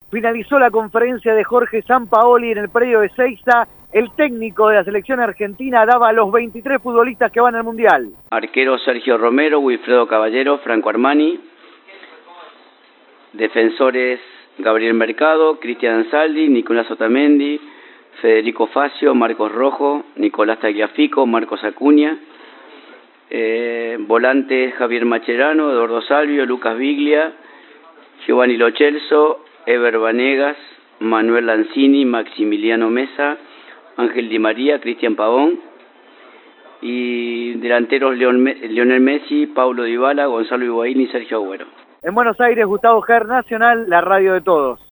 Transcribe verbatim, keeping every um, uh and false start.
finalizó la conferencia de Jorge Sampaoli en el predio de Ezeiza. El técnico de la selección argentina daba a los veintitrés futbolistas que van al Mundial. Arquero Sergio Romero, Wilfredo Caballero, Franco Armani. Defensores Gabriel Mercado, Cristian Ansaldi, Nicolás Otamendi, Federico Facio, Marcos Rojo, Nicolás Tagliafico, Marcos Acuña. Eh, volantes Javier Macherano, Eduardo Salvio, Lucas Biglia, Giovanni Lo Celso, Ever Vanegas, Manuel Lanzini, Maximiliano Mesa, Ángel Di María, Cristian Pavón. Y delanteros Lionel Messi, Paulo Dybala, Gonzalo Higuaín y Sergio Agüero. En Buenos Aires, Gustavo Ger, Nacional, la radio de todos.